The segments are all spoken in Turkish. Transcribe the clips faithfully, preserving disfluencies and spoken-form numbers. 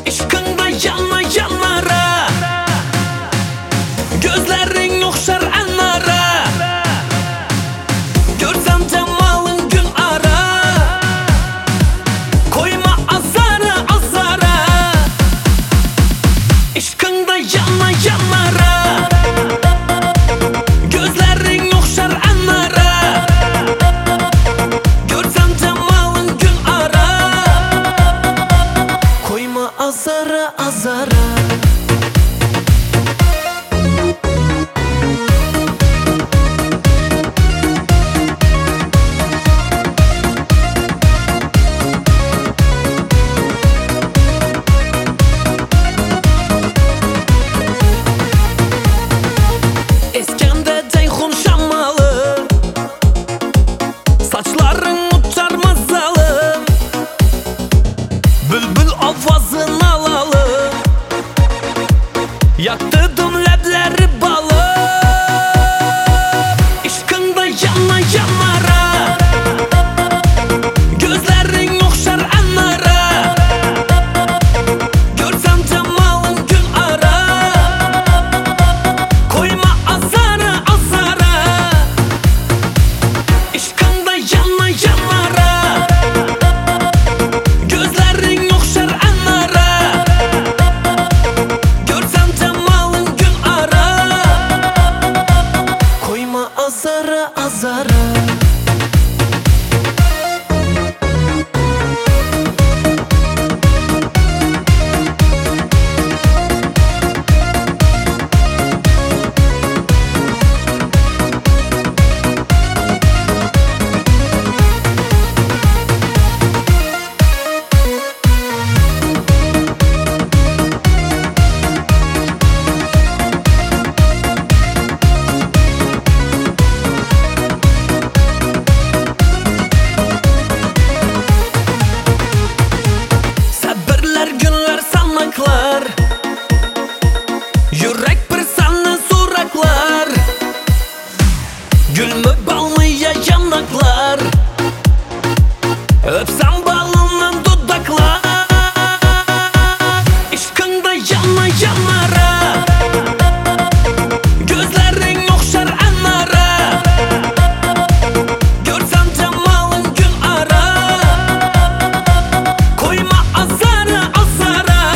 İşkında yana yanlara, gözlerin okşar anlara. Görsem cemalın gün ara, koyma azara azara. İşkında yana yanlara, gözlerin okşar anlara. Görsem cemalın gün ara, koyma azara azara. Eskende Ceyhun şammalı, saçların uçar mazalı. Bülbül avazını alalım, yaktırdım lebleri balı. İşkında yana yanlara, gözlerin okşar anlara. Görsem cemalın gün ara, koyma azara azara. İşkında yana yanlara, gözlerin okşar anlara. Görsem cemalın gün ara, koyma azara azara. Sabırlar günler sanmaklar, yürek bir sana soraklar. Gül mü bal mı ya yanaklar, öpsem balından dudaklar. İşkında yana yanlara, gözlerin okşar anlara. Görsem cemalın gün ara, koyma azara azara.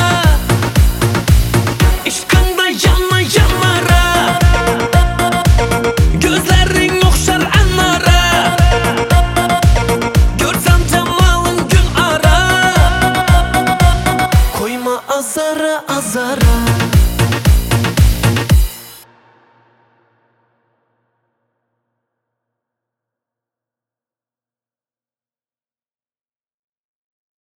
İşkında yana yanlara, gözlerin okşar anlara. Görsem cemalın gün ara, koyma azara azara.